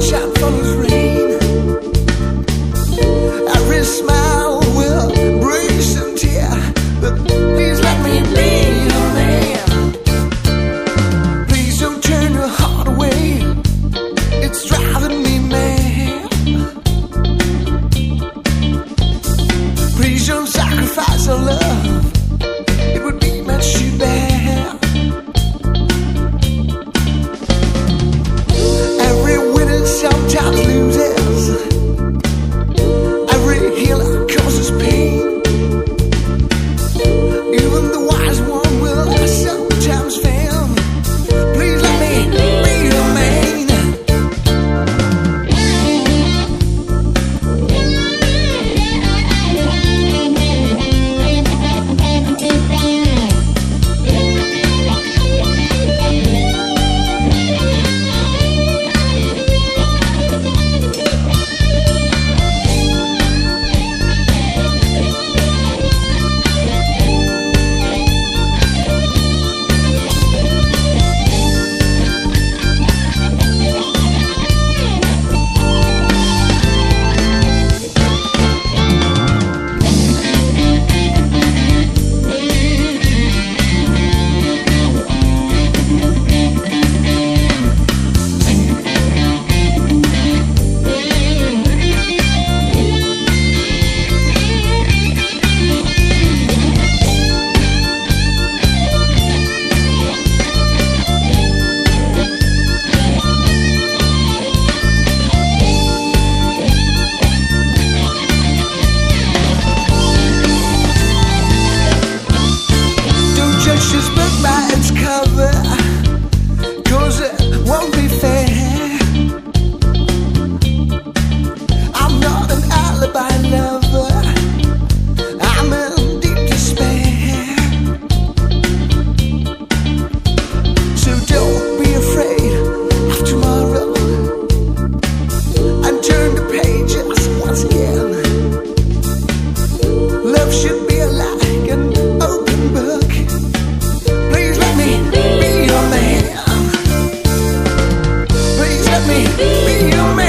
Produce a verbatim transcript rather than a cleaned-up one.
sunshine follows rain. Every smile will bring some tear, but please let me be your man. Please don't turn your heart away, it's driving me mad. Please don't sacrifice our love, it would be much too bad. Every winner sometimes loses, every healer causes pain. Even the wise one will sometimes fail. Please let me be your man. Just book by its cover, 'cause it won't be fair. I'm not an alibi lover, I'm in deep despair. So don't be afraid of tomorrow, and turn the pages once again. Love should be like an open book. Please let me be your man. Please let me be your man.